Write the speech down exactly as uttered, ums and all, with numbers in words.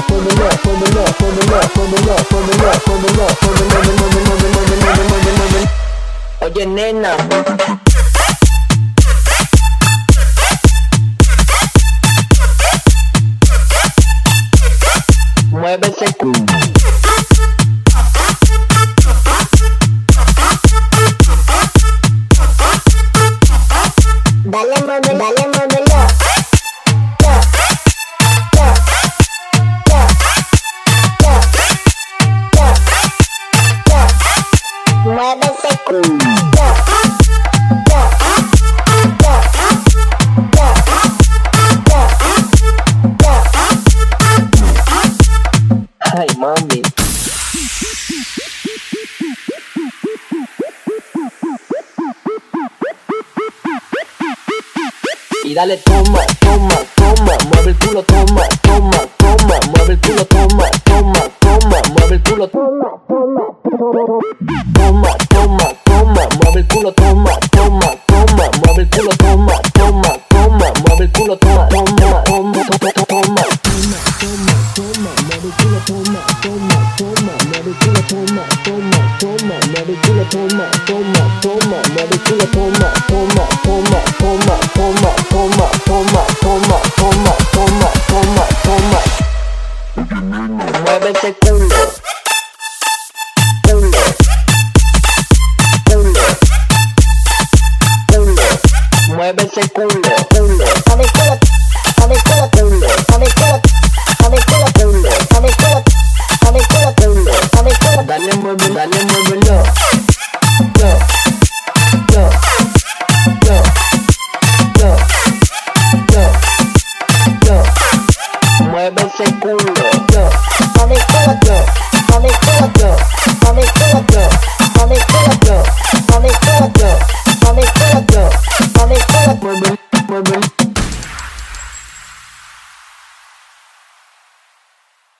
Oye nena, mueve ese culo. Dale, mueve, dale, muévelo. Mueve ese culo. Ay mami. Y dale toma, toma, toma, mueve el culo, toma, toma, toma, mueve el culo, toma, toma, toma, mueve el culo, toma, toma, toma, toma, toma, mueve el culo, toma, toma, toma, mueve el culo, toma, toma, toma, mueve el culo, toma, toma, toma, toma, toma, toma, mueve el culo, toma, toma, toma, mueve el culo, toma, toma, toma, mueve el culo, toma, toma, toma, mueve el culo, toma, toma, toma, toma, toma, toma, toma, toma, toma, toma, toma, toma. Mueve ese culo. Culo. Culo. Culo. Mueve ese culo. Culo. Mueve el culo, mueve el culo, Culo. mueve el culo, mueve el culo, Culo. mueve el culo, mueve el culo, Culo. mueve el culo. Dale, mueve, dale, muévelo. Yo. Yo. Yo. Yo. Yo. Yo. Mueve ese culo. Yo. Mueve el culo, Yo. mueve el culo, Yo. mueve el culo.